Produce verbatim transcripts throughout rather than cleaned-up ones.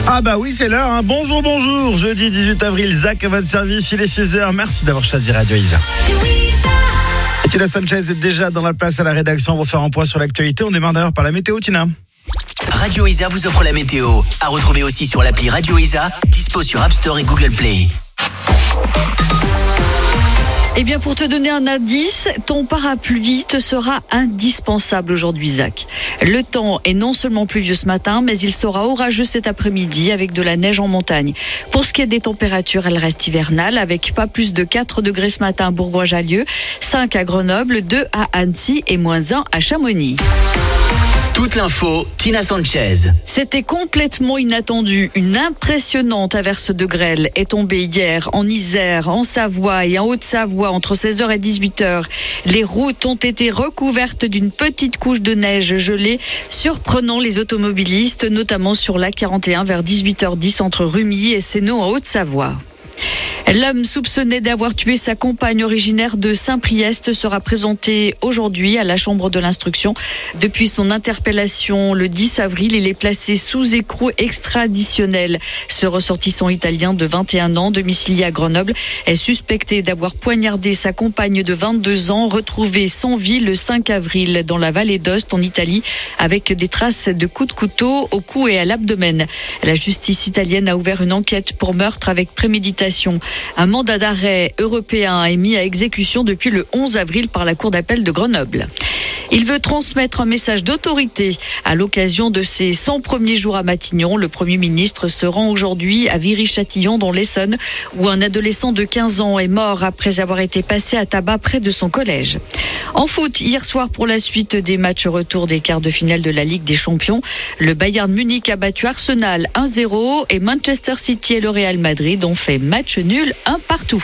Ah bah oui, c'est l'heure. Hein. Bonjour, bonjour. Jeudi dix-huit avril, Zach à votre service. Il est six heures. Merci d'avoir choisi Radio Isa. Et Tina Sanchez est déjà dans la place à la rédaction pour faire un point sur l'actualité. On démarre d'ailleurs par la météo, Tina. Radio Isa vous offre la météo. À retrouver aussi sur l'appli Radio Isa, dispo sur App Store et Google Play. Eh bien, pour te donner un indice, ton parapluie te sera indispensable aujourd'hui, Zach. Le temps est non seulement pluvieux ce matin, mais il sera orageux cet après-midi avec de la neige en montagne. Pour ce qui est des températures, elles restent hivernales avec pas plus de quatre degrés ce matin à Bourgoin-Jallieu, cinq à Grenoble, deux à Annecy et moins un à Chamonix. Toute l'info, Tina Sanchez. C'était complètement inattendu. Une impressionnante averse de grêle est tombée hier en Isère, en Savoie et en Haute-Savoie entre seize heures et dix-huit heures. Les routes ont été recouvertes d'une petite couche de neige gelée, surprenant les automobilistes, notamment sur l'A quarante et un vers dix-huit heures dix entre Rumilly et Sénot en Haute-Savoie. L'homme soupçonné d'avoir tué sa compagne originaire de Saint-Priest sera présenté aujourd'hui à la chambre de l'instruction. Depuis son interpellation le dix avril, il est placé sous écrou extraditionnel. Ce ressortissant italien de vingt et un ans, domicilié à Grenoble, est suspecté d'avoir poignardé sa compagne de vingt-deux ans, retrouvée sans vie le cinq avril dans la vallée d'Ost en Italie, avec des traces de coups de couteau au cou et à l'abdomen. La justice italienne a ouvert une enquête pour meurtre avec préméditation. Un mandat d'arrêt européen est mis à exécution depuis le onze avril par la Cour d'appel de Grenoble. Il veut transmettre un message d'autorité. À l'occasion de ses cent premiers jours à Matignon, le Premier ministre se rend aujourd'hui à Viry-Châtillon dans l'Essonne, où un adolescent de quinze ans est mort après avoir été passé à tabac près de son collège. En foot, hier soir pour la suite des matchs retour des quarts de finale de la Ligue des Champions, le Bayern Munich a battu Arsenal un zéro et Manchester City et le Real Madrid ont fait match nul un partout.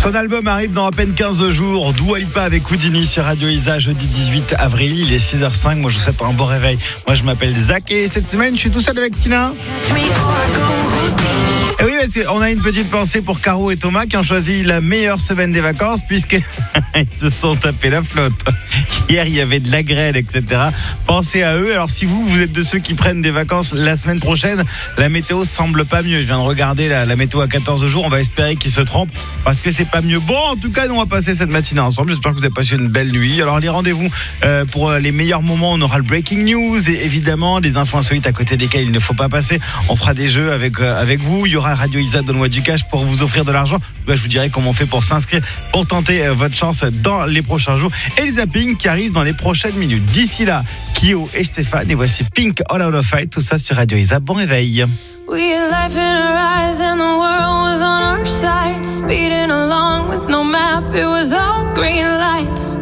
Son album arrive dans à peine quinze jours. Dua Lipa avec Houdini sur Radio Isa, jeudi dix-huit avril. Il est six heures cinq. Moi, je vous souhaite un bon réveil. Moi, je m'appelle Zach et cette semaine, je suis tout seul avec Tina. Et oui, parce qu'on a une petite pensée pour Caro et Thomas qui ont choisi la meilleure semaine des vacances puisqu'ils se sont tapés la flotte. Hier, il y avait de la grêle, et cetera. Pensez à eux. Alors, si vous, vous êtes de ceux qui prennent des vacances la semaine prochaine, la météo semble pas mieux. Je viens de regarder la, la météo à quatorze jours. On va espérer qu'ils se trompent parce que c'est pas mieux. Bon, en tout cas, nous, on va passer cette matinée ensemble. J'espère que vous avez passé une belle nuit. Alors, les rendez-vous euh, pour les meilleurs moments, on aura le breaking news et évidemment des infos insolites à côté desquelles il ne faut pas passer. On fera des jeux avec euh, avec vous. Il y aura Radio Isa, donne-moi du cash pour vous offrir de l'argent. Bah, je vous dirai comment on fait pour s'inscrire, pour tenter euh, votre chance dans les prochains jours. Et le zapping qui arrive dans les prochaines minutes. D'ici là, Kyo et Stéphane. Et voici Pink, All Out of Fight. Tout ça sur Radio Isa. Bon réveil. We had life in our eyes and the world was on our side. Speeding along with no map, it was all green lights.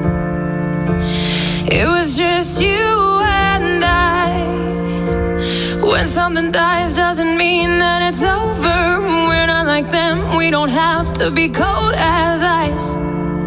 It was just you and I. When something dies doesn't mean that it's over. We're not like them, we don't have to be cold as ice.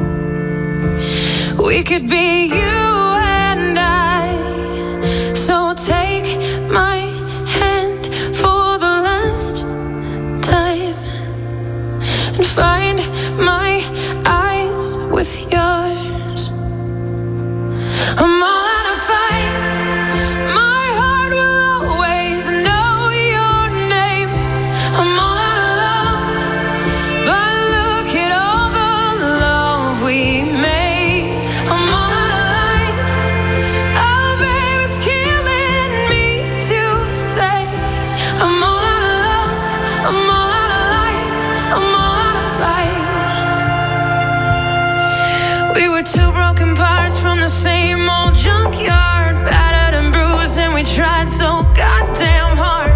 We could be you and I. So take my hand for the last time and find my eyes with yours. I'm all out of fight. My heart will always know your name. I'm all out of love, but look at all the love we made. I'm all out of life. Oh, babe, it's killing me to say. I'm all out of love. I'm all out of life. I'm all out of fight. We were two broken parts from the same old junkyard, battered and bruised, and we tried so goddamn hard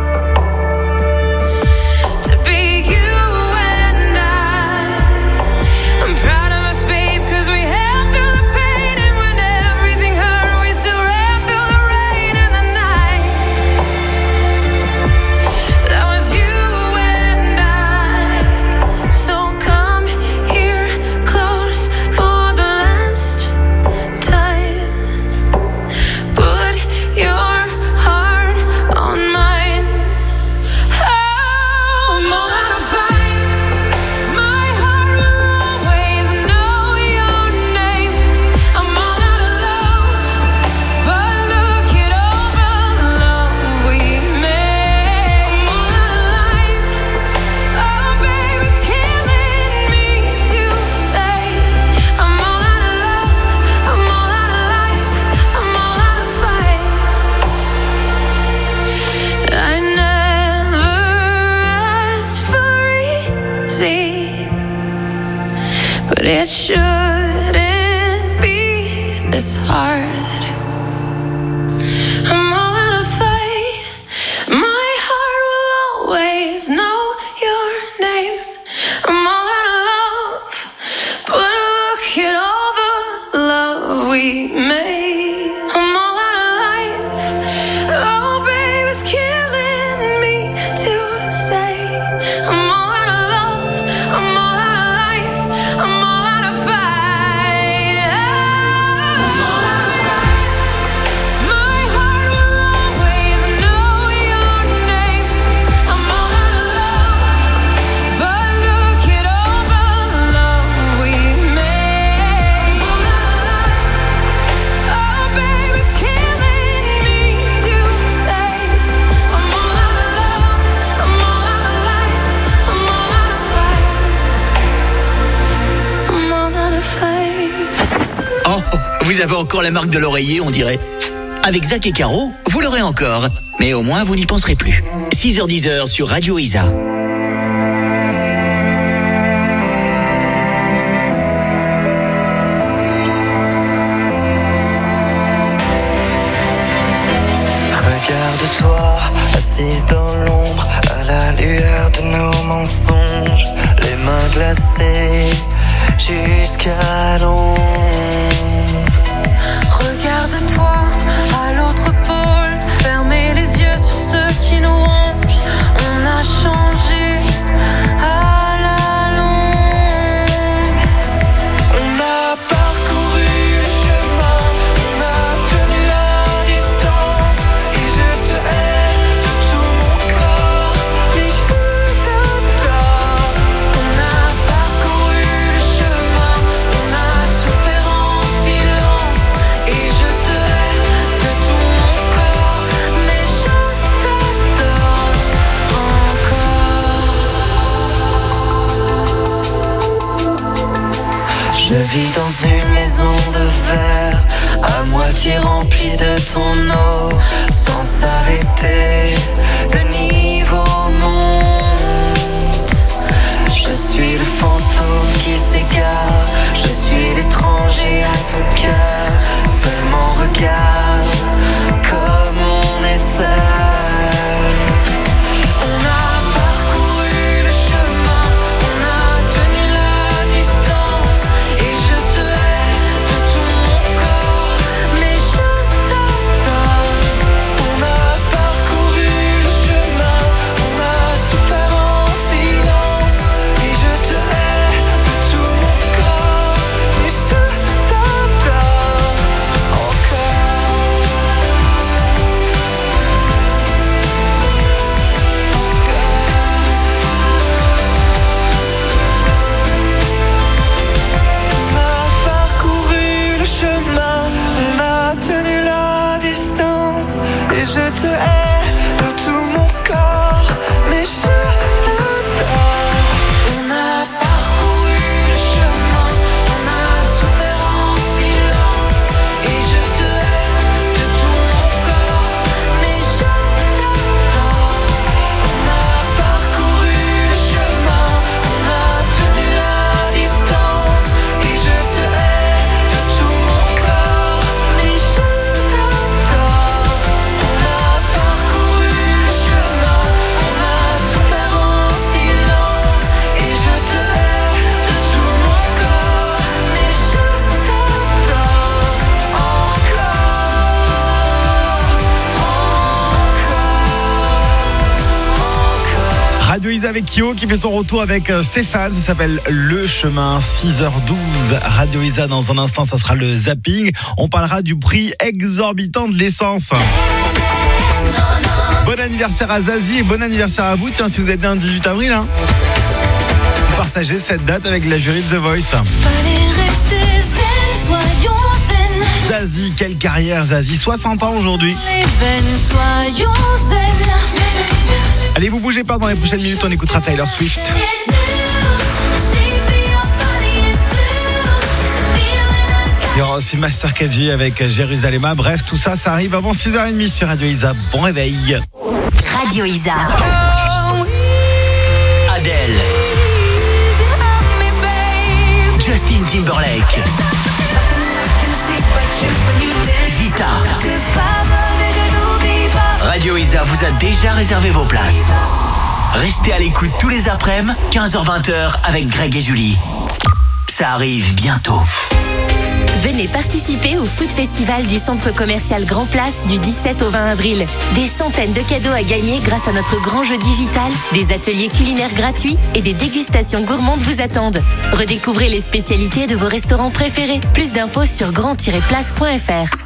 to be you and I. I'm proud of us, babe, cause we held through the pain, and when everything hurt, we still ran through the rain and the night. That was you and I. So come here close for the last time. Put your heart on mine. Oh, I'm all out of fight. My heart will always know your name. I'm all out of love, but look at all the love we made. I'm all out of life. Oh, babe, it's killing me to say. I'm all out of love. I'm all out of life. I'm all out of fight. I never asked for easy, but it shouldn't be this hard. I'm all out of fight. My heart will always know your name. I'm all out of love, but look at all the love we made. I'm all out of life. Oh, babe, it's killing me to say. I'm all out of love. I'm all out of life. I'm all out of fight. I'm all out of fight. My heart will always know your name. I'm all out of love, but look at all the love we made. I'm all out of life. Oh, babe, it's killing me to say. I'm all out of love. I'm all out of life. I'm all out of fight. I'm all out of fight. Oh, vous avez encore la marque de l'oreiller, on dirait. Avec Zach et Caro, vous l'aurez encore. Mais au moins, vous n'y penserez plus. six heures dix sur Radio Isa. Regarde-toi, assise dans l'ombre, à la lueur de nos mensonges, les mains glacées jusqu'à l'ombre. Regarde-toi à l'autre pôle, fermez les yeux sur ceux qui nous rongent. On a changé à la longue. Je vis dans une maison de verre, à moitié remplie de ton eau, sans s'arrêter, le niveau monte. Je suis le fantôme qui s'égare, je suis l'étranger à ton cœur. Seulement regarde comme on est seul. Radio Isa avec Kyo qui fait son retour avec Stéphane, ça s'appelle Le Chemin, six heures douze. Radio Isa, dans un instant, ça sera le zapping. On parlera du prix exorbitant de l'essence. Bon anniversaire à Zazie et bon anniversaire à vous. Tiens, si vous êtes né un dix-huit avril, hein, vous partagez cette date avec la jury de The Voice. Zazie, quelle carrière Zazie, soixante ans aujourd'hui. Allez, vous bougez pas, dans les prochaines minutes, on écoutera Taylor Swift. Il y aura aussi Master K G avec Jérusalem. Bref, tout ça, ça arrive avant six heures trente sur Radio Isa. Bon réveil. Radio Isa. Adele. Justin Timberlake. Vita. Radio Isa vous a déjà réservé vos places. Restez à l'écoute tous les après-midi, quinze heures vingt avec Greg et Julie. Ça arrive bientôt. Venez participer au Food Festival du Centre Commercial Grand Place du dix-sept au vingt avril. Des centaines de cadeaux à gagner grâce à notre grand jeu digital, des ateliers culinaires gratuits et des dégustations gourmandes vous attendent. Redécouvrez les spécialités de vos restaurants préférés. Plus d'infos sur grand tiret place point f r.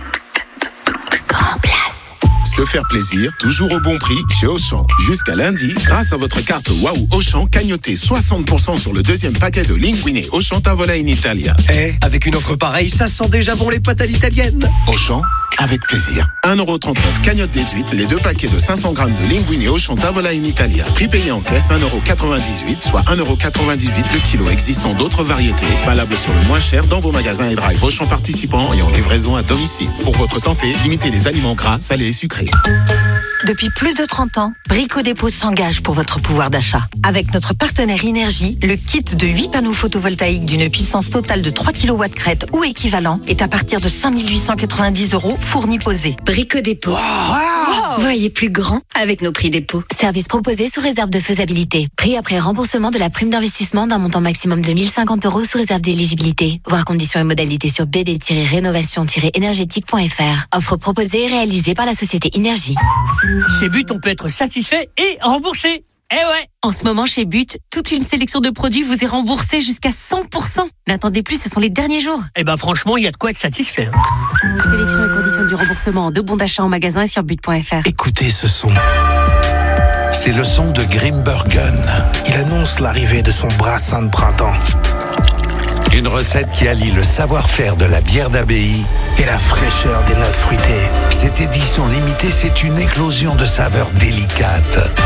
Grand Place. Se faire plaisir, toujours au bon prix chez Auchan. Jusqu'à lundi, grâce à votre carte Waouh Auchan, cagnotez soixante pour cent sur le deuxième paquet de Linguine Auchan Tavola in Italia. Eh, avec une offre pareille, ça sent déjà bon les pâtes à l'italienne. Auchan, avec plaisir. un euro trente-neuf cagnotte déduite, les deux paquets de cinq cents grammes de Linguine Auchan Tavola in Italia. Prix payé en caisse, un euro quatre-vingt-dix-huit, soit un euro quatre-vingt-dix-huit le kilo. Existant d'autres variétés, valables sur le moins cher dans vos magasins et drive Auchan participants et en livraison à domicile. Pour votre santé, limitez les aliments gras, salés et sucrés. Depuis plus de trente ans, Brico Dépôt s'engage pour votre pouvoir d'achat. Avec notre partenaire Énergie, le kit de huit panneaux photovoltaïques d'une puissance totale de trois kilowatts crête ou équivalent est à partir de cinq mille huit cent quatre-vingt-dix euros fourni posé. Brico Dépôt. Wow. Wow. Voyez plus grand avec nos prix dépôt. Service proposé sous réserve de faisabilité. Prix après remboursement de la prime d'investissement d'un montant maximum de mille cinquante euros sous réserve d'éligibilité. Voir conditions et modalités sur b d tiret rénovation tiret énergétique point f r. Offre proposée et réalisée par la société Énergie. Chez But, on peut être satisfait et remboursé. Eh ouais! En ce moment, chez But, toute une sélection de produits vous est remboursée jusqu'à cent pour cent. N'attendez plus, ce sont les derniers jours. Eh ben franchement, il y a de quoi être satisfait. Sélection et conditions du remboursement en deux bons d'achat en magasin et sur but point f r. Écoutez ce son. C'est le son de Grimbergen. Il annonce l'arrivée de son brassin de printemps. Une recette qui allie le savoir-faire de la bière d'abbaye et la fraîcheur des notes fruitées. Cette édition limitée, c'est une éclosion de saveurs délicates.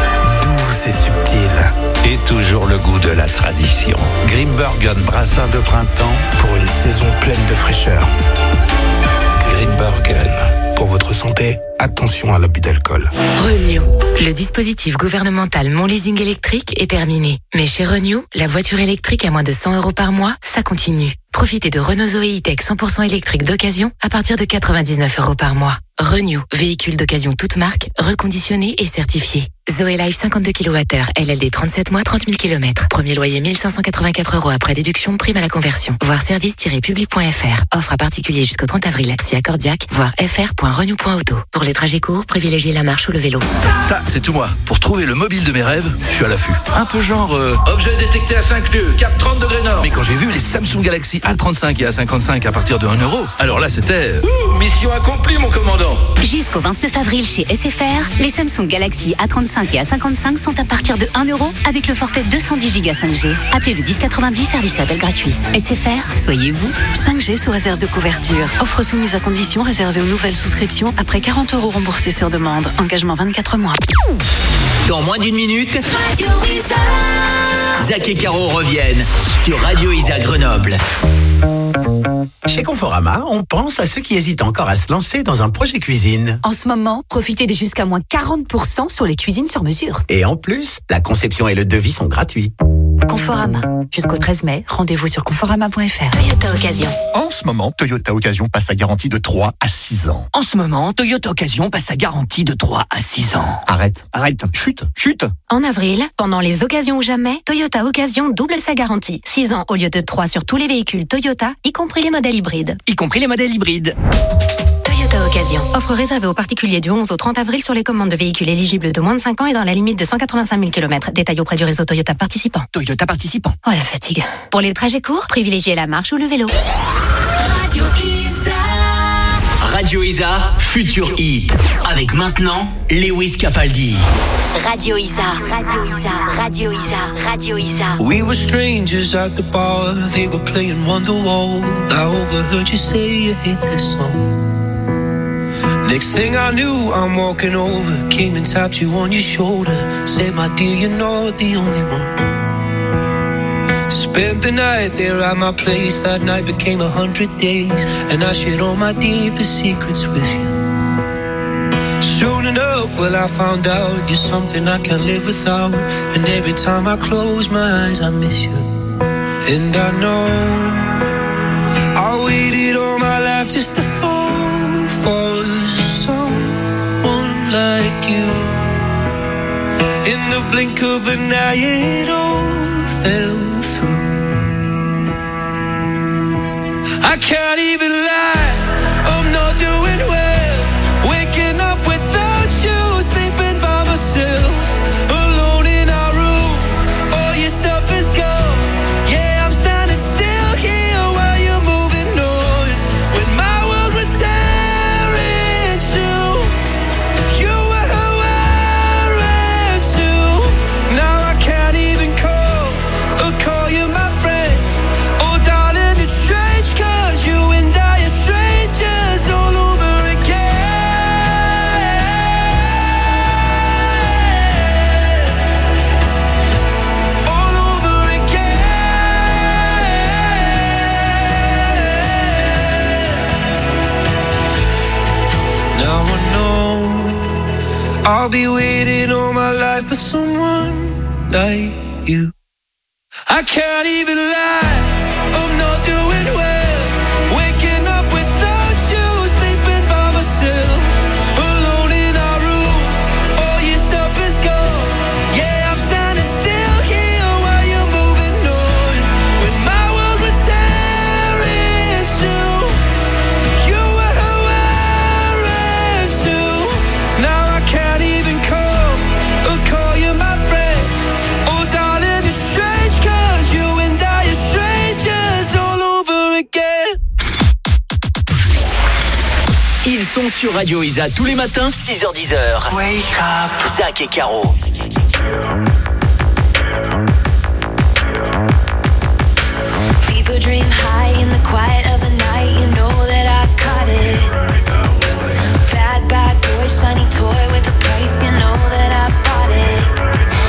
douce et subtile. Et toujours le goût de la tradition. Grimbergen brassin de printemps pour une saison pleine de fraîcheur. Grimbergen. Pour votre santé, attention à l'abus d'alcool. Renew. Le dispositif gouvernemental Mon Leasing électrique est terminé. Mais chez Renew, la voiture électrique à moins de cent euros par mois, ça continue. Profitez de Renault Zoé E-Tech cent pour cent électrique d'occasion à partir de quatre-vingt-dix-neuf euros par mois. Renew, véhicule d'occasion toute marque, reconditionné et certifié. Zoé Life cinquante-deux kilowattheures, L L D trente-sept mois, trente mille kilomètres. Premier loyer mille cinq cent quatre-vingt-quatre euros après déduction, prime à la conversion. Voir service tiret public point f r. Offre à particulier jusqu'au trente avril. Si accordiaque, voir f r point renew point auto. Pour les trajets courts, privilégiez la marche ou le vélo. Ça, c'est tout moi. Pour trouver le mobile de mes rêves, je suis à l'affût. Un peu genre... Euh, objet détecté à cinq lieues, cap trente degrés nord. Mais quand j'ai vu les Samsung Galaxy A trente-cinq et A cinquante-cinq à partir de un euro, alors là, c'était... Ouh, mission accomplie, mon commandant. Jusqu'au vingt-neuf avril chez S F R, les Samsung Galaxy A trente-cinq et A cinquante-cinq sont à partir de un euro avec le forfait deux cent dix giga cinq G. Appelez le dix quatre-vingt-dix, service appel gratuit. S F R, soyez vous. cinq G sous réserve de couverture. Offre soumise à condition réservée aux nouvelles souscriptions après quarante euros remboursés sur demande. Engagement vingt-quatre mois. Dans moins d'une minute, Zach et Caro reviennent sur Radio Isa Grenoble. Chez Conforama, on pense à ceux qui hésitent encore à se lancer dans un projet cuisine. En ce moment, profitez de jusqu'à moins quarante pour cent sur les cuisines sur mesure. Et en plus, la conception et le devis sont gratuits. Conforama. Jusqu'au treize mai, rendez-vous sur conforama point f r. Toyota Occasion. En ce moment, Toyota Occasion passe sa garantie de trois à six ans. En ce moment, Toyota Occasion passe sa garantie de trois à six ans. Arrête. Arrête. Chute. Chute. En avril, pendant les occasions ou jamais, Toyota Occasion double sa garantie. six ans au lieu de trois sur tous les véhicules Toyota, y compris les modèles hybrides. Y compris les modèles hybrides. Toyota Occasion. Offre réservée aux particuliers du onze au trente avril sur les commandes de véhicules éligibles de moins de cinq ans et dans la limite de cent quatre-vingt-cinq mille kilomètres. Détail auprès du réseau Toyota participant. Toyota participant. Oh la fatigue. Pour les trajets courts, privilégiez la marche ou le vélo. Radio Isa. Radio Isa, Future Hit. Avec maintenant, Lewis Capaldi. Radio Isa. Radio Isa. Radio Isa. Radio Isa. We were strangers at the bar. They were playing Wonderwall. I overheard you say you hate this song. Next thing I knew, I'm walking over, came and tapped you on your shoulder, said, my dear, you're not the only one. Spent the night there at my place, that night became a hundred days, and I shared all my deepest secrets with you. Soon enough, well, I found out you're something I can't live without, and every time I close my eyes, I miss you. And I know I waited all my life just to fall for someone like you. In the blink of an eye, it all fell through. I can't even lie, I'm not doing well. Waking up without you, sleeping by myself, alone in our room. All your stuff is gone. Yeah, I'm standing still here while you're moving on. When my world would tear in two, you were where to. Now I can't even call or call you my friend. Oh darling, it's strange, cause you and I are strangers all over again. All over again. Now I know I'll be waiting all my life for someone like you. I can't even lie, I'm not doing well. Waking up without you, sleeping by myself, alone in our room. All your stuff is gone. Yeah, I'm standing still here while you're moving on. When my world would tear in two, you were where to. Now I can't even call or call you my friend. Oh darling, it's strange, cause you and I are strangers all over again. Ils sont sur Radio Isa tous les matins, six heures dix heures. Wake up. Zach et Caro. People dream high in the quiet of the night. You know that I caught it. Bad, bad boy, shiny toy with a price. You know that I bought it.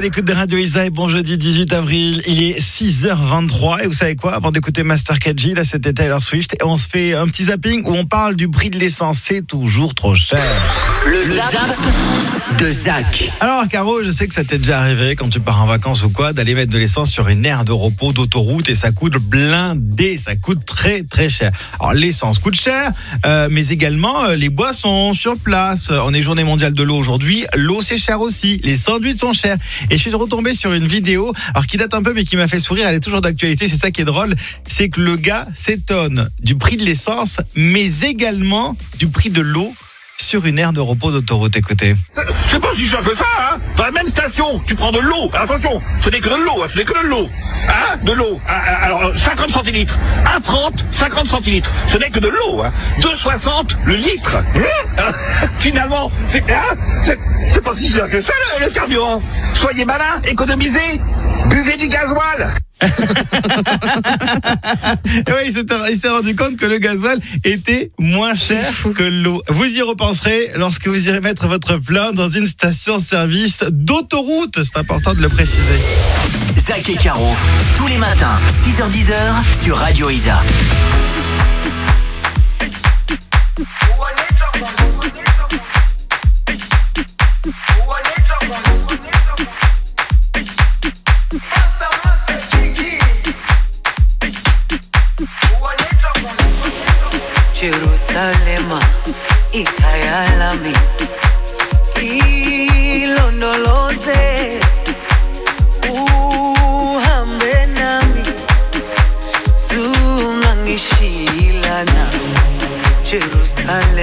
l'écoute de Radio Isa et bon jeudi dix-huit avril, il est six heures vingt-trois et vous savez quoi, avant d'écouter Master K G, là c'était Taylor Swift et on se fait un petit zapping où on parle du prix de l'essence, c'est toujours trop cher. Le zap de Zach. Alors Caro, je sais que ça t'est déjà arrivé quand tu pars en vacances ou quoi, d'aller mettre de l'essence sur une aire de repos d'autoroute et ça coûte blindé, ça coûte très très cher. Alors l'essence coûte cher, euh, mais également euh, les boissons sur place. On est journée mondiale de l'eau aujourd'hui, l'eau c'est cher aussi, les sandwichs sont chers. Et je suis retombé sur une vidéo, alors qui date un peu mais qui m'a fait sourire, elle est toujours d'actualité, c'est ça qui est drôle, c'est que le gars s'étonne du prix de l'essence, mais également du prix de l'eau sur une aire de repos d'autoroute. Écoutez. C'est pas si cher que ça, hein. Dans la même station, tu prends de l'eau. Attention, ce n'est que de l'eau, ce n'est que de l'eau. Hein, de l'eau. Alors, cinquante centilitres. un trente, cinquante centilitres. Ce n'est que de l'eau, hein. deux soixante le litre. Hein. Finalement, c'est, hein, c'est, c'est pas si cher que ça, le, le carburant. Soyez malins, économisez, buvez du gasoil. Et ouais, il s'est, il s'est rendu compte que le gasoil était moins cher que l'eau. Vous y repenserez lorsque vous irez mettre votre plein dans une station-service d'autoroute. C'est important de le préciser. Zach et Caro, tous les matins, six heures dix sur Radio Isa. Jerusalema ikhaya lami ilondoloze uhambe nami zungangishilana Jerusalema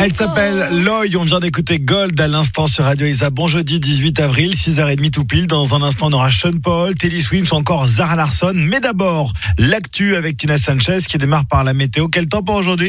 Elle s'appelle Loy, on vient d'écouter Gold à l'instant sur Radio Isa. Bon jeudi dix-huit avril, six heures trente tout pile. Dans un instant, on aura Sean Paul, Teddy Swims ou encore Zara Larsson. Mais d'abord, l'actu avec Tina Sanchez qui démarre par la météo. Quel temps pour aujourd'hui ?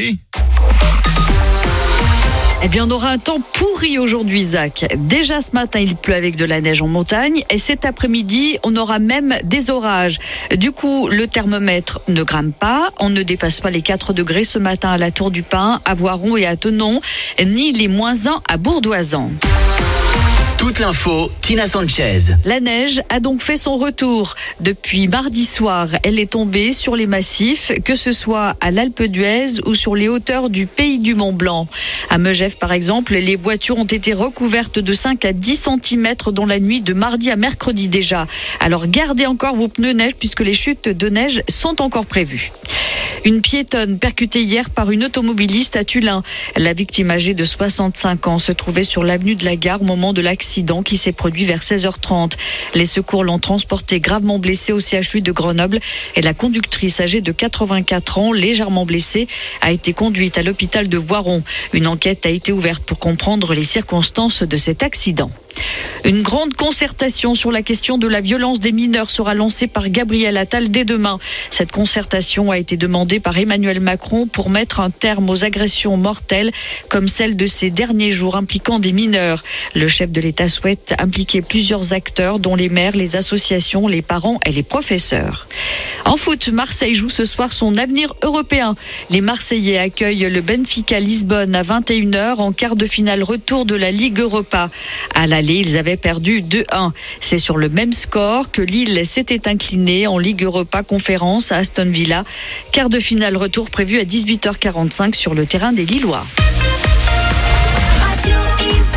Eh bien, on aura un temps pourri aujourd'hui, Zach. Déjà ce matin, il pleut avec de la neige en montagne. Et cet après-midi, on aura même des orages. Du coup, le thermomètre ne grimpe pas. On ne dépasse pas les quatre degrés ce matin à la Tour du Pin, à Voiron et à Thonon, ni les moins un à Bourdoisan. Toute l'info, Tina Sanchez. La neige a donc fait son retour. Depuis mardi soir, elle est tombée sur les massifs, que ce soit à l'Alpe d'Huez ou sur les hauteurs du pays du Mont-Blanc. À Megève, par exemple, les voitures ont été recouvertes de cinq à dix centimètres dans la nuit de mardi à mercredi déjà. Alors gardez encore vos pneus neige puisque les chutes de neige sont encore prévues. Une piétonne percutée hier par une automobiliste à Tullin. La victime âgée de soixante-cinq ans se trouvait sur l'avenue de la Gare au moment de l'accident qui s'est produit vers seize heures trente. Les secours l'ont transportée gravement blessée au C H U de Grenoble et la conductrice âgée de quatre-vingt-quatre ans, légèrement blessée, a été conduite à l'hôpital de Voiron. Une enquête a été ouverte pour comprendre les circonstances de cet accident. Une grande concertation sur la question de la violence des mineurs sera lancée par Gabriel Attal dès demain. Cette concertation a été demandée par Emmanuel Macron pour mettre un terme aux agressions mortelles comme celle de ces derniers jours impliquant des mineurs. Le chef de l'État souhaite impliquer plusieurs acteurs dont les maires, les associations, les parents et les professeurs. En foot, Marseille joue ce soir son avenir européen. Les Marseillais accueillent le Benfica Lisbonne à vingt et une heures en quart de finale retour de la Ligue Europa. À l'aller, ils avaient perdu deux un. C'est sur le même score que Lille s'était incliné en Ligue Europa Conférence à Aston Villa. Quart de finale retour prévu à dix-huit heures quarante-cinq sur le terrain des Lillois. Radio Isa.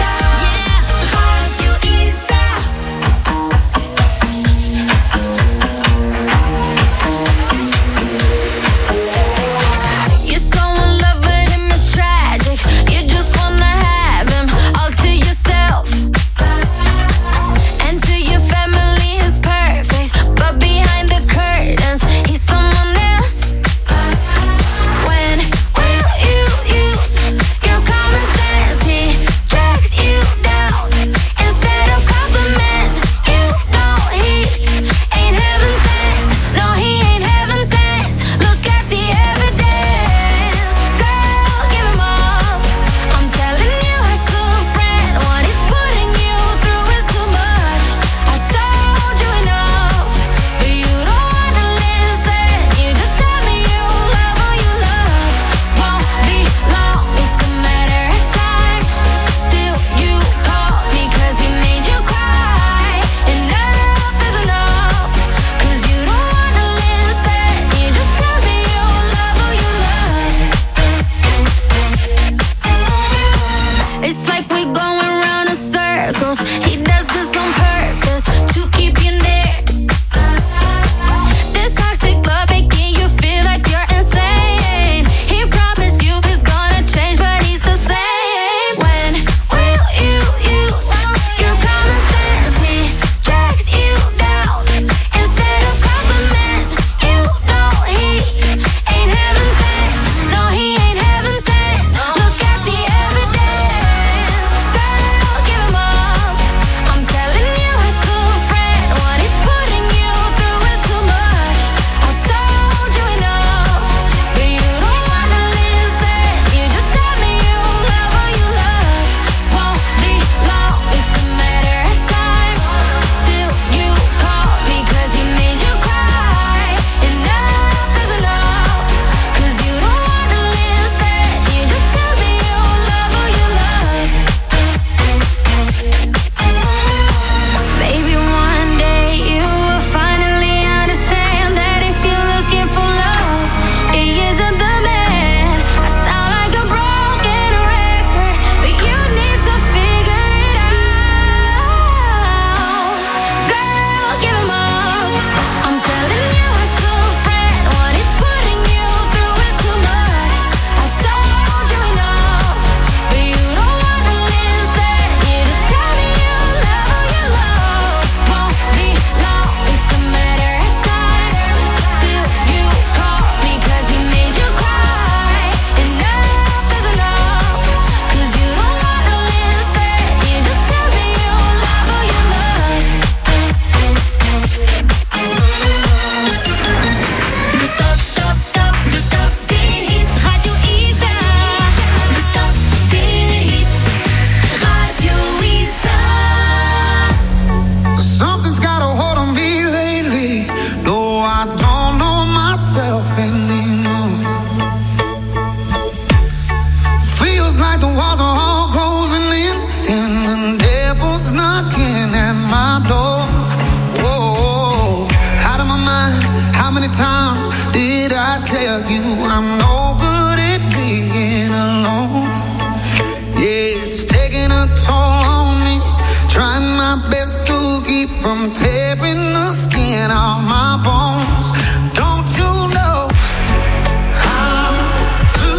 taking a toll on me. Trying my best to keep from tearing the skin off my bones. Don't you know how to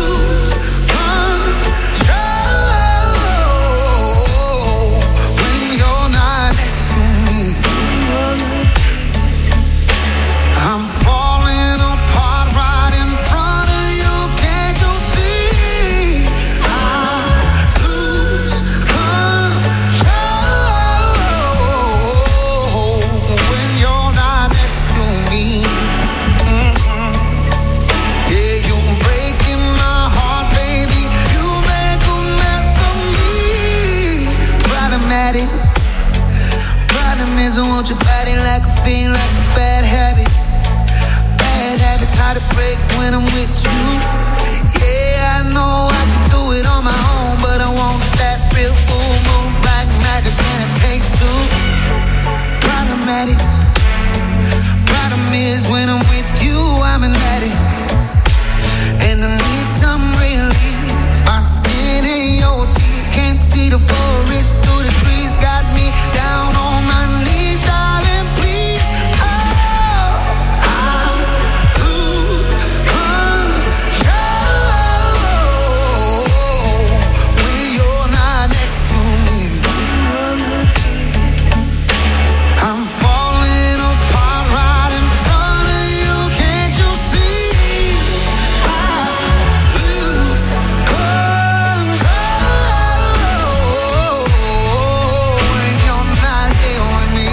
control when you're not next to me? I'm falling apart right in front of you. Can't you see? I lose control when you're not next to me. Mm-mm. Yeah, you're breaking my heart, baby. You make a mess of me. Problematic. Problem is I want your body like a fiend, like a bad habit. Bad habits hard to break when I'm with you. Yeah, I know I can do it on my own, but I want that real full moon black magic, and it takes two. Problematic. Problem is when I'm with you, I'm an addict, and I need some relief. My skin in your teeth, can't see the forest through the trees. Got me down on my knees, darling, please. Oh, I lose control when you're not next to me. I'm falling apart right in front of you. Can't you see? I lose control when you're not here with me.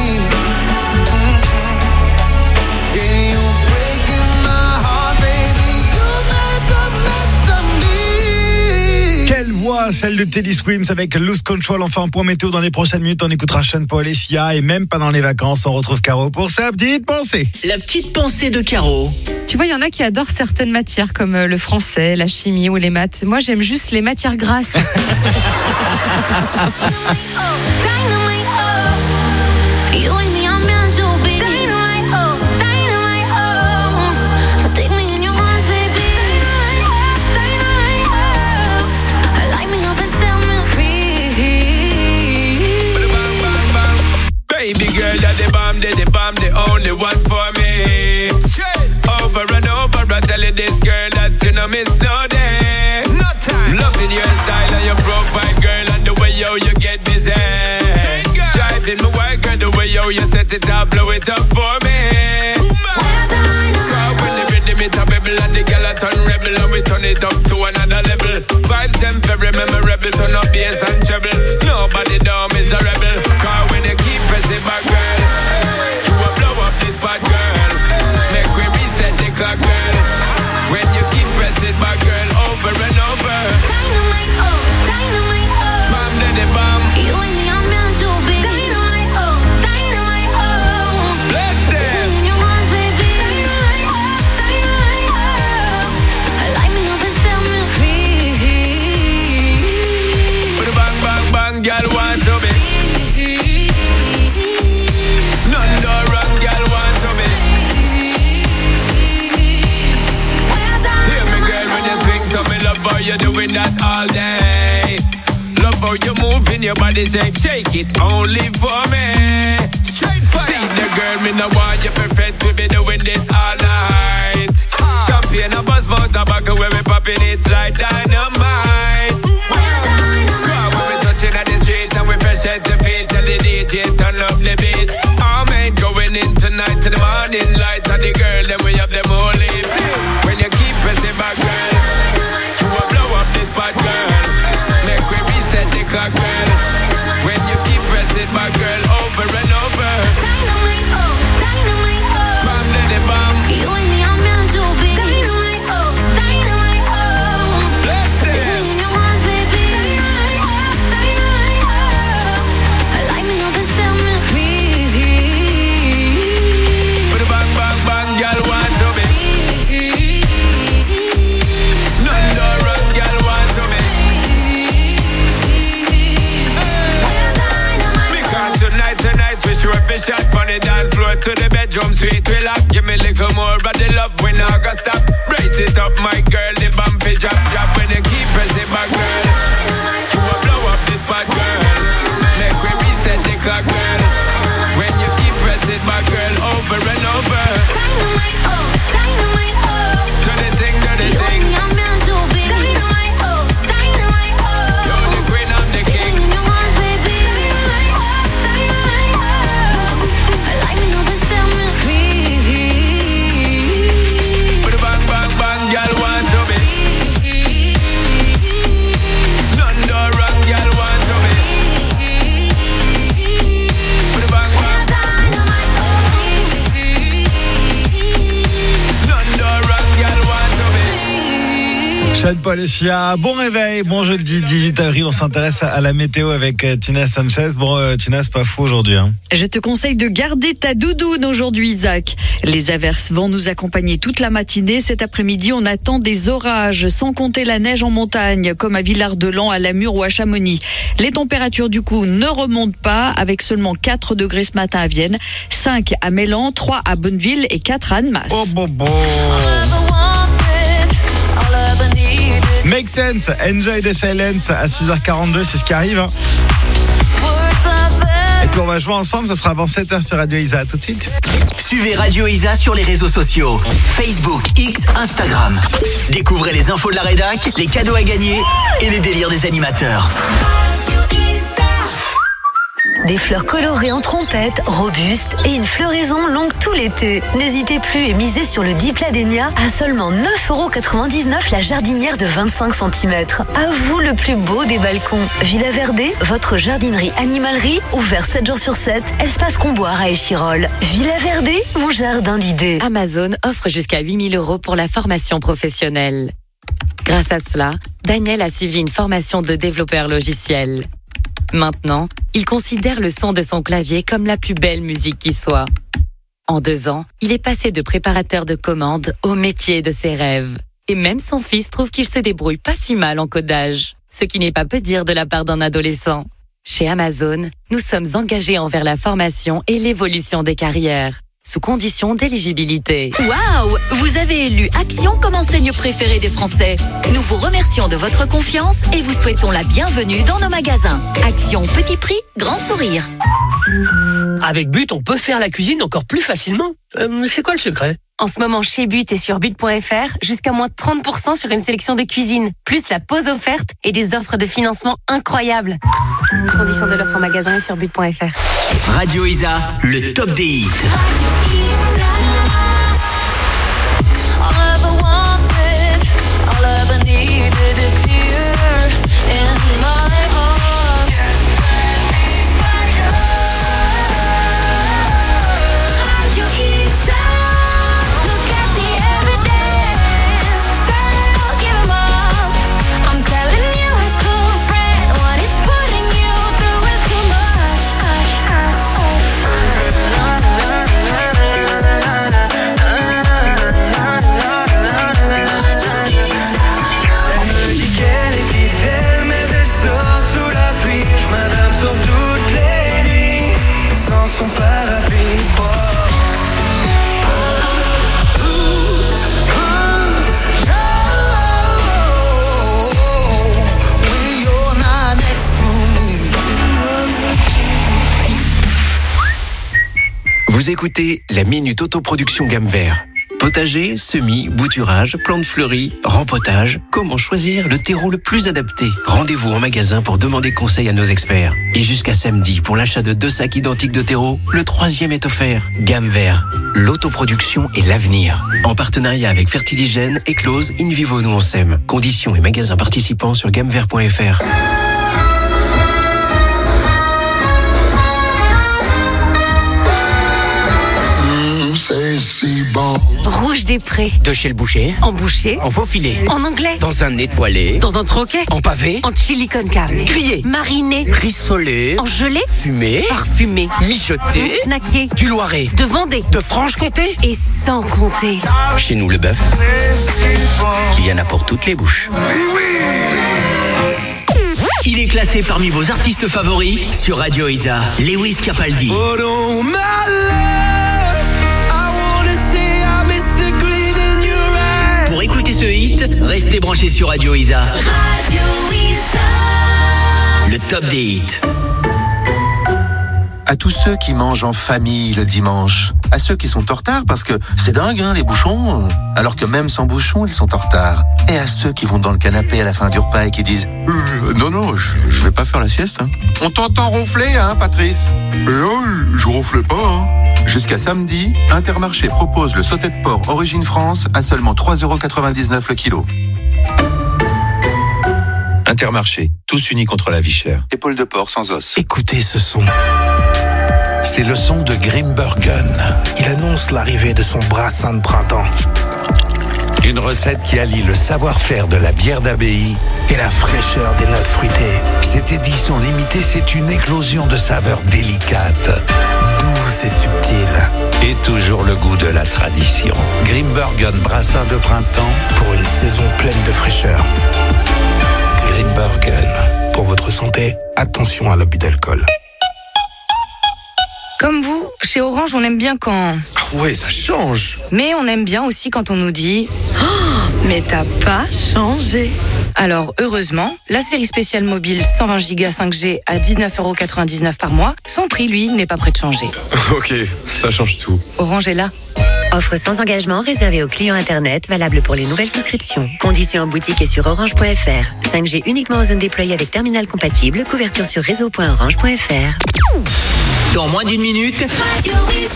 Yeah, you're breaking my heart, baby. You make a mess of me. Quelle voix, celle de Teddy Swims avec Lose Control. Enfin, un point météo dans les prochaines minutes. On écoutera Sean Paul et Sia. Et même pas dans les vacances, on retrouve Caro pour sa petite pensée. La petite pensée de Caro. Tu vois, il y en a qui adorent certaines matières comme euh, le français, la chimie ou les maths. Moi, j'aime juste les matières grasses. You and me are meant to be. Dynamite, oh, dynamite, oh. So take me in your arms, baby. Dynamite, oh, dynamite, oh. Light me up and set me free. Bang, bang, bang. Baby girl, you're the bomb, the, the bomb, the only one for me. Over and over, I tell you this girl that you know miss no day. No time. Loving your style and your profile, girl, and the way yo you get busy. Driving my work, girl, the way yo you set it up, blow it up for me. Cause when the rhythm it a bubble and the girl a turn rebel and we turn it up to another level. Vibes them very memorable, turn up bass and treble. Nobody down is a rebel. Cause when you keep pressing back, girl, you will blow up this spot, girl. Make we reset the clock, girl. When you keep pressing back, girl, over and over. Dynamite, oh, dynamite, oh. Bam, daddy, bam. You and me are meant to be. Dynamite, oh, dynamite, oh. Bless them. Take me in your arms, baby. Dynamite, oh, dynamite, oh. Light me up and set me free. With a bang, bang, bang, girl want to be. None do wrong, girl want to be. Hear me, girl, when you swing to me, love how you doing that all day. Love how you move in your body shape, shake it only for me. Straight fire. See the girl, me no want you perfect, we be doing this all night. Champagne and buzz mouth tobacco, where we popping it like dynamite. Girl, when we touching at the street and we fresh at the feet, tell the D J turn up the beat. All men going in tonight to the morning light, and the girl then we have them all live. When you keep pressing back, girl, you will blow up this spot, girl. Make we reset the clock, girl. When you keep pressing back, girl, over and over. Dynamite, oh, dynamite, oh. Bam, daddy, bam. You and me are meant to be. Dynamite, oh, dynamite, oh. Bless So take them. me in your arms, baby. Dynamite, oh, dynamite, oh. Light me up and set me free. With a bang, bang, bang, girl want to be. None do wrong, girl want to be. Because tonight, tonight we sure fish shot from the dance floor to the bedroom suite. We lock, give me a little more of the love, we not gonna stop. Brace it up, my girl, the bump fi drop, drop. When you keep pressing back, girl, you will blow up this spot, Sean Paul et Sia, bon réveil, bon jeudi dix-huit avril, on s'intéresse à la météo avec Tina Sanchez. Bon, euh, Tina, c'est pas fou aujourd'hui. Hein. Je te conseille de garder ta doudoune aujourd'hui, Isaac. Les averses vont nous accompagner toute la matinée. Cet après-midi, on attend des orages, sans compter la neige en montagne, comme à Villard-de-Lans, à Lamure ou à Chamonix. Les températures, du coup, ne remontent pas, avec seulement quatre degrés ce matin à Vienne, cinq à Mélan, trois à Bonneville et quatre à Annemasse. Oh, bon, bon. Make sense, enjoy the silence à six heures quarante-deux, c'est ce qui arrive. Hein. Et puis on va jouer ensemble, ça sera avant sept heures sur Radio Isa. Tout de suite. Suivez Radio Isa sur les réseaux sociaux. Facebook, X, Instagram. Découvrez les infos de la rédac, les cadeaux à gagner et les délires des animateurs. Des fleurs colorées en trompette, robustes et une floraison longue tout l'été. N'hésitez plus et misez sur le Dipladénia à seulement neuf euros quatre-vingt-dix-neuf la jardinière de vingt-cinq centimètres. À vous le plus beau des balcons. Villa Verde, votre jardinerie animalerie, ouvert sept jours sur sept, espace Comboire à Échirol. Villa Verde, mon jardin d'idées. Amazon offre jusqu'à huit mille euros pour la formation professionnelle. Grâce à cela, Daniel a suivi une formation de développeur logiciel. Maintenant, il considère le son de son clavier comme la plus belle musique qui soit. En deux ans, il est passé de préparateur de commandes au métier de ses rêves. Et même son fils trouve qu'il se débrouille pas si mal en codage, ce qui n'est pas peu dire de la part d'un adolescent. Chez Amazon, nous sommes engagés envers la formation et l'évolution des carrières, sous condition d'éligibilité. Waouh! Vous avez élu Action comme enseigne préférée des Français. Nous vous remercions de votre confiance et vous souhaitons la bienvenue dans nos magasins. Action petit prix, grand sourire. Avec But, on peut faire la cuisine encore plus facilement. Euh, c'est quoi le secret? En ce moment, chez But et sur but point f r, jusqu'à moins trente pour cent sur une sélection de cuisine, plus la pause offerte et des offres de financement incroyables. Conditions de l'offre en magasin et sur but point f r. Radio Isa, le top des hits. Vous écoutez la Minute Autoproduction Gamme Vert. Potager, semis, bouturage, plantes fleuries, rempotage. Comment choisir le terreau le plus adapté? Rendez-vous en magasin pour demander conseil à nos experts. Et jusqu'à samedi, pour l'achat de deux sacs identiques de terreau, le troisième est offert. Gamme Vert, l'autoproduction et l'avenir. En partenariat avec Fertiligène, Eclose, Invivo, nous on s'aime. Conditions et magasins participants sur gamme vert point f r. Rouge des Prés. De chez le boucher. En boucher. En faux filet. En anglais. Dans un étoilé. Dans un troquet. En pavé. En chili con carne. Grillé. Mariné. Rissolé. En gelée. Fumé. Parfumé. Mijoté. Snacké. Du Loiret. De Vendée. De Franche-Comté. Et sans compter. Chez nous, le bœuf, il y en a pour toutes les bouches. Il est classé parmi vos artistes favoris sur Radio Isa. Lewis Capaldi. Oh, Pour écouter ce hit, restez branchés sur Radio Isa. Radio Isa. Le top des hits. À tous ceux qui mangent en famille le dimanche, à ceux qui sont en retard parce que c'est dingue hein, les bouchons, alors que même sans bouchons ils sont en retard, et à ceux qui vont dans le canapé à la fin du repas et qui disent euh, non non je, je vais pas faire la sieste hein. On t'entend ronfler hein Patrice? Eh oh, je ronflais pas hein. Jusqu'à samedi, Intermarché propose le sauté de porc Origine France à seulement trois euros quatre-vingt-dix-neuf le kilo. Intermarché, tous unis contre la vie chère. Épaule de porc sans os. Écoutez ce son. C'est le son de Grimbergen. Il annonce l'arrivée de son brassin de printemps. Une recette qui allie le savoir-faire de la bière d'abbaye et la fraîcheur des notes fruitées. Cette édition limitée, c'est une éclosion de saveurs délicates, douce et subtile. Et toujours le goût de la tradition. Grimbergen brassin de printemps pour une saison pleine de fraîcheur. Grimbergen. Pour votre santé, attention à l'abus d'alcool. Comme vous, chez Orange, on aime bien quand... Ah ouais, ça change. Mais on aime bien aussi quand on nous dit oh, mais t'as pas changé. Alors, heureusement, la série spéciale mobile cent vingt giga cinq G à dix-neuf euros quatre-vingt-dix-neuf par mois, son prix, lui, n'est pas prêt de changer. Ok, ça change tout. Orange est là. Offre sans engagement réservée aux clients Internet, valable pour les nouvelles souscriptions. Conditions en boutique et sur orange point f r. cinq G uniquement en zone déployée avec terminal compatible. Couverture sur réseau point orange point f r. Dans moins d'une minute, Radio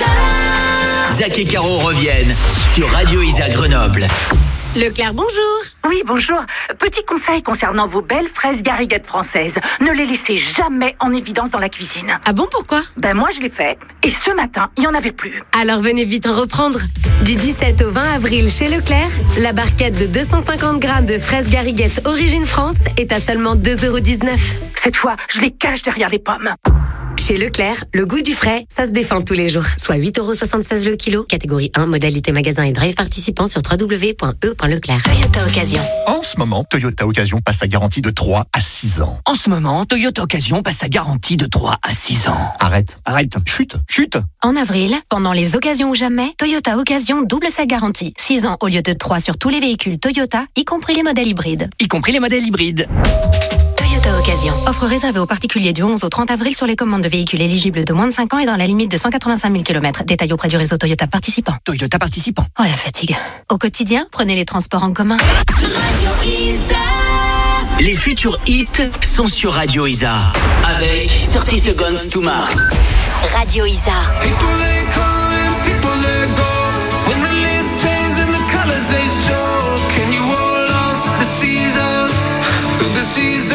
Isa. Zach et Caro reviennent sur Radio Isa Grenoble. Leclerc, bonjour. Oui, bonjour. Petit conseil concernant vos belles fraises gariguettes françaises. Ne les laissez jamais en évidence dans la cuisine. Ah bon, pourquoi? Ben moi, je l'ai fait. Et ce matin, il n'y en avait plus. Alors venez vite en reprendre. Du dix-sept au vingt avril chez Leclerc, la barquette de deux cent cinquante grammes de fraises gariguettes Origine France est à seulement deux euros dix-neuf. Cette fois, je les cache derrière les pommes. Chez Leclerc, le goût du frais, ça se défend tous les jours. Soit huit euros soixante-seize le kilo, catégorie un, modalité magasin et drive participant sur w w w point e point leclerc. Toyota Occasion. En ce moment, Toyota Occasion passe sa garantie de trois à six ans. En ce moment, Toyota Occasion passe sa garantie de trois à six ans. Arrête. Arrête. Chute. Chute. En avril, pendant les occasions ou jamais, Toyota Occasion double sa garantie. six ans au lieu de trois sur tous les véhicules Toyota, y compris les modèles hybrides. Y compris les modèles hybrides. Toyota Occasion. Offre réservée aux particuliers du onze au trente avril sur les commandes de véhicules éligibles de moins de cinq ans et dans la limite de cent quatre-vingt-cinq mille kilomètres. Détail auprès du réseau Toyota participant. Toyota participant. Oh la fatigue. Au quotidien, prenez les transports en commun. Radio Isa. Les futurs hits sont sur Radio Isa. Avec thirty Seconds to Mars. Radio Isa. People they come and people they go. When the leaves change and the colors they show. Can you hold on to the seasons? Through the seasons.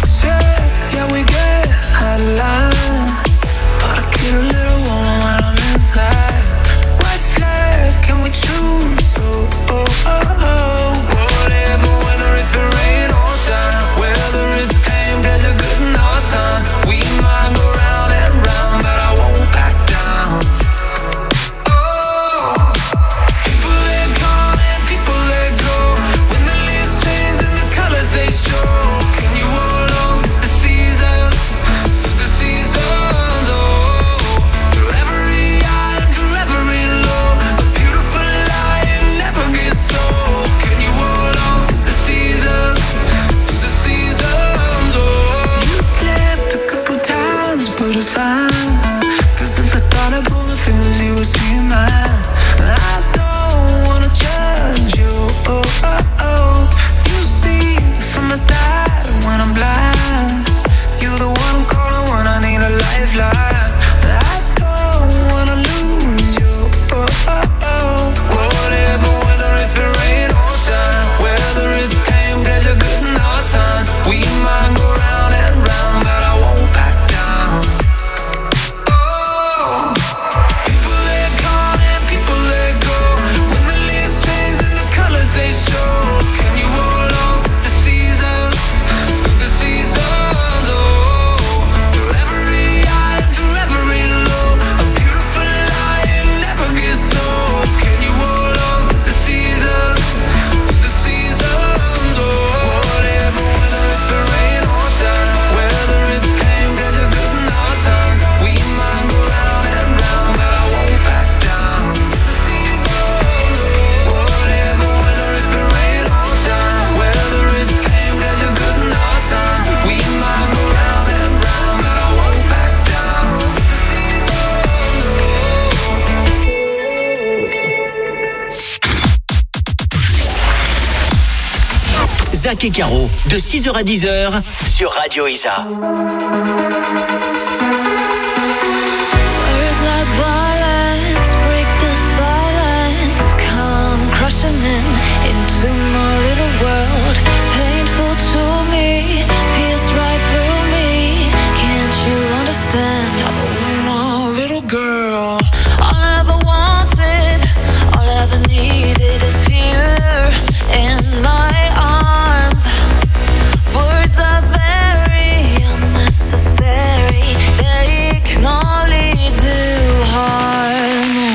Talk shit, yeah we get out of line, but I keep a little woman when I'm in Zach et Caro, de six heures à dix heures sur Radio Isa. Crushing in into my little world, painful to me, pierce right through me. Can't you understand? I'm a little girl. All I ever wanted, all I ever needed is here in my arms. Words are very unnecessary, they can only do harm.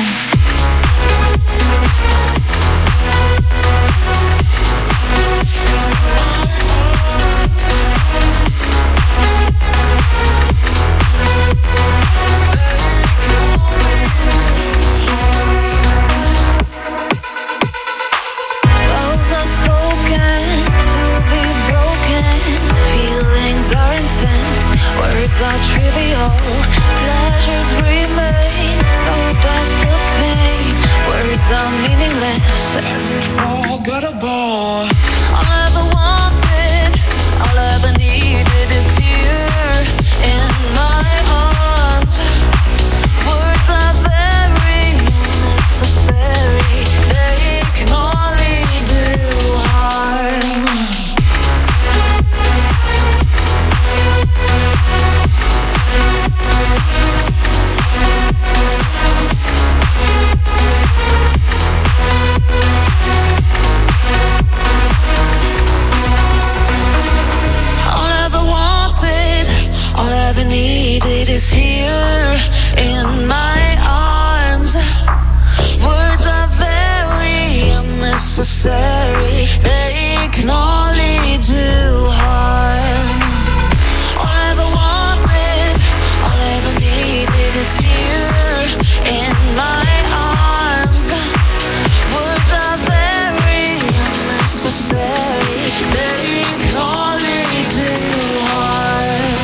Words are trivial, pleasures remain, so does the pain. Words are meaningless and forgettable. All I ever wanted, all I ever needed is here in my arms. Words are very unnecessary, they can only do harm. Needed is here in my arms. Words are very unnecessary, they can only do harm. All I ever wanted, all I ever needed is here in my arms. Words are very unnecessary, they can only do harm.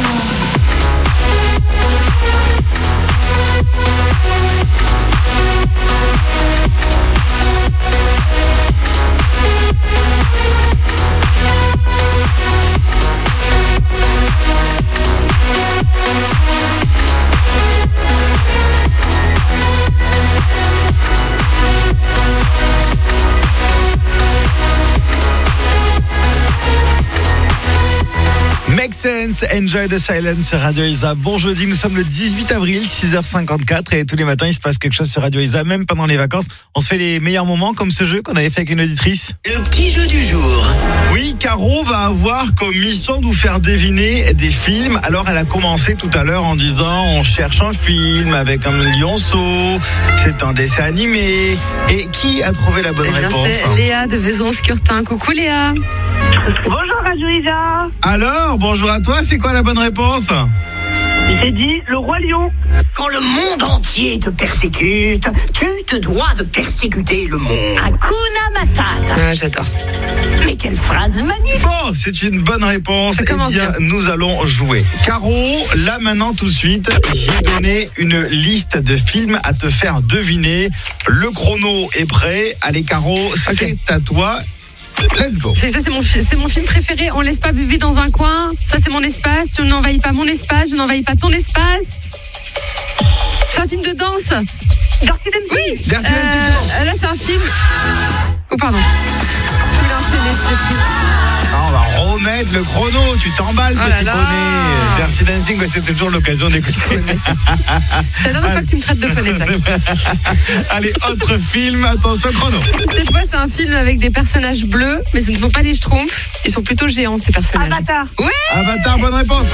Make Sense, Enjoy the Silence sur Radio Isa. Bon jeudi, nous sommes le dix-huit avril, six heures cinquante-quatre et tous les matins il se passe quelque chose sur Radio Isa, même pendant les vacances. On se fait les meilleurs moments comme ce jeu qu'on avait fait avec une auditrice. Le petit jeu du jour. Oui, Caro va avoir comme mission de vous faire deviner des films. Alors elle a commencé tout à l'heure en disant on cherche un film avec un lionceau, c'est un dessin animé. Et qui a trouvé la bonne eh bien, réponse? C'est Léa de Vaison-Scurtin. Coucou Léa. Bonjour Radio Isa. Alors, bonjour à toi, c'est quoi la bonne réponse? J'ai dit le roi lion. Quand le monde entier te persécute, tu te dois de persécuter le monde. Hakuna Matata. Ah, j'adore. Mais quelle phrase magnifique. Bon, c'est une bonne réponse. Ça commence eh bien, bien. Nous allons jouer. Caro, là maintenant tout de suite, j'ai donné une liste de films à te faire deviner. Le chrono est prêt. Allez Caro, Okay. c'est à toi. Let's go. C'est, ça, c'est, mon, c'est mon film préféré. On laisse pas bébé dans un coin. Ça, c'est mon espace. Tu n'envahis pas mon espace. Je n'envahis pas ton espace. C'est un film de danse. Dirty Dancing. Oui. Dirty Dancing, Euh, là, c'est un film. Oh, pardon. Je voulais enchaîner. Je l'ai pris. Ah, on va remettre le chrono. Tu t'emballes, Oh là petit là. poney. Dirty Dancing, ouais, c'est toujours l'occasion d'écouter. C'est la dernière fois que tu me traites de poney, Zach. Allez, autre film. Attention, chrono. Cette fois, c'est un film avec des personnages bleus, mais ce ne sont pas des schtroumpfs. Ils sont plutôt géants, ces personnages. Avatar. Ouais. Avatar, bonne réponse.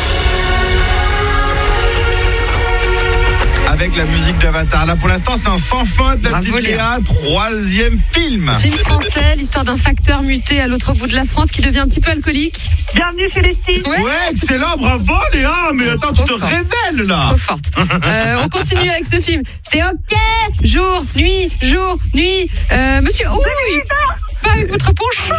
Avec la musique d'Avatar. Là, pour l'instant, c'est un sans faute. La Bravo, petite Léa. Léa, troisième film. Film français, l'histoire d'un facteur muté à l'autre bout de la France qui devient un petit peu alcoolique. Bienvenue chez les Six. Ouais. Ouais, excellent, bravo Léa. Mais attends, tu te Trop fort. révèles là. Trop forte. Euh, on continue avec ce film. C'est ok. Jour, nuit, jour, nuit. Euh, monsieur, oui. Pas avec votre poncho.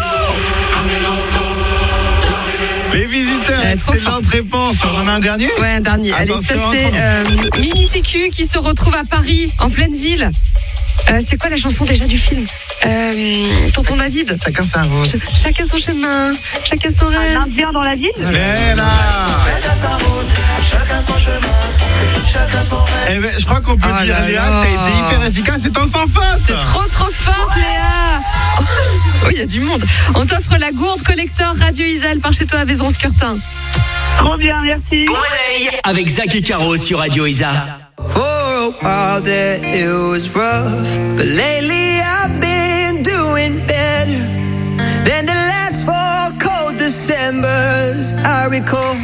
Les visiteurs, Euh, trop excellente réponse. On en a un dernier? Ouais, un dernier. Allez, ça Attention, c'est chrono. euh, Mimi Sécu qui se retrouve à Paris, en pleine ville. Euh, c'est quoi la chanson déjà du film? Euh, tonton David. Chacun sa route. Ch- chacun son chemin, chacun son rêve. Un indien dans la ville. Et là. Chacun sa route, chacun son chemin, chacun son rêve. Eh ben, je crois qu'on peut Oh dire, là Léa, là. t'as été hyper efficace, c'est un sans faute. C'est trop trop forte, Léa. Oh, il y a du monde. On t'offre la gourde collector Radio Isal par chez toi à Vaison-Scurtin. Trop bien, merci. Avec Zach et Caro sur Radio Isa. For a while there it was rough, but lately I've been doing better than the last four cold Decembers I recall.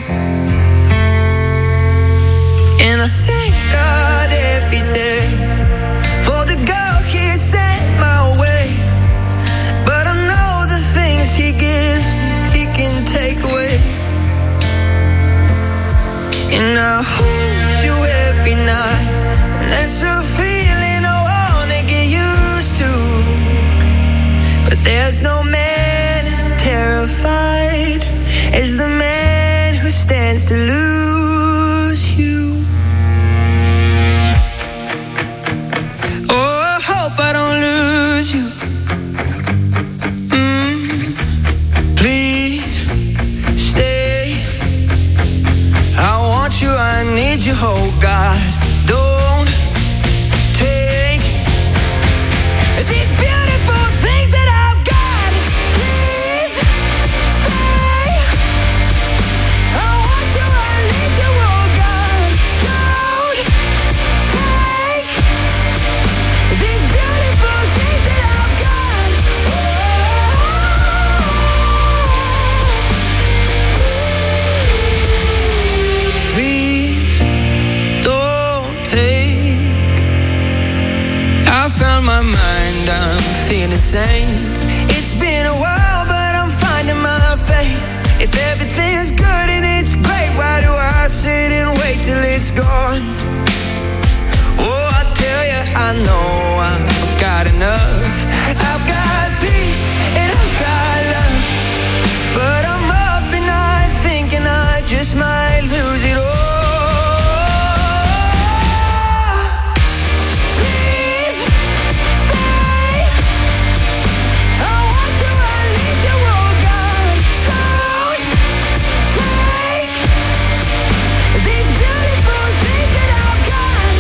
And I thank God every day for the girl He sent my way. But I know the things He gives me, He can take away. And I hold you every night, and that's a feeling I wanna get used to. But there's no man as terrified as the man who stands to lose you. Oh, I hope I don't lose you. Mm, please stay. I want you, I need you, oh God. Don't take these beautiful things that I've got. Please stay. I want you, I need you, oh God. Don't take these beautiful things that I've got. Please don't take. I found my mind, I'm feeling sane. It's been a while, but I'm finding my faith. If everything's good and it's great, why do I sit and wait till it's gone? Oh, I tell you, I know I've got enough. I've got peace and I've got love, but I'm up at night thinking I just might lose it all. Please stay. I want you, I need you, oh God. Don't take these beautiful things that I've got.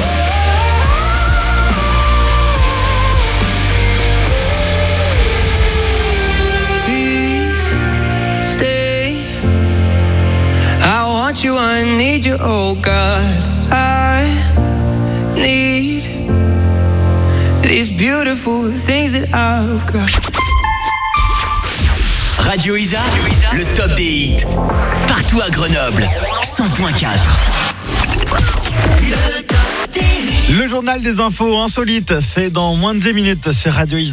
Please stay. I want you, I need you, oh God. I need these beautiful things that I've got. Radio Isa, le top des hits. Partout à Grenoble, cent point quatre. Le journal des infos insolites, c'est dans moins de dix minutes sur Radio Isa.